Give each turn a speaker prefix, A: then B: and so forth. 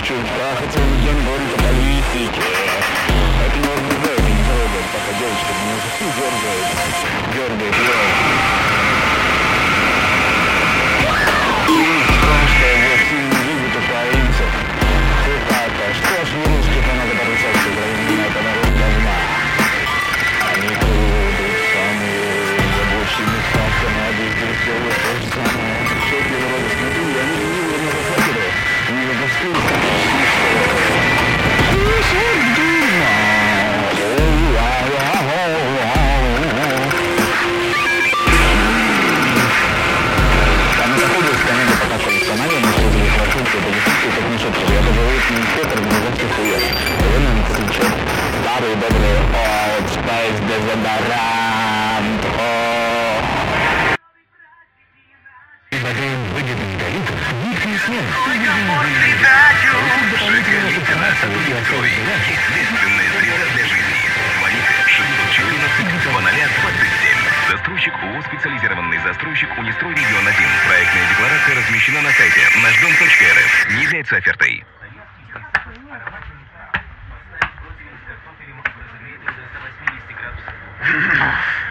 A: хочу трахаться с гендом по политике. Это не возбуждает, не трогает, пока девочка меня дергает, что его сильно любит украинцев. Цитата. Что ж не русских, а надо поручать, что Украина это народ говна. Они будут самые рабочими ставками, а здесь делают то же самое. Все эти вроде смотрю, и они ленивые на захватывают. Не выпускают. Старый добрый Old Spice дезодорант. Выгодных тарифов них не снят.
B: Единственное средство для жизни. Звоните 614-00-27. Застройщик ООО «Специализированный застройщик Унистрой Регион 1». Проектная декларация размещена на сайте нашдом.рф. Не является офертой.
C: Против картофеля разогретый до 180 градусов.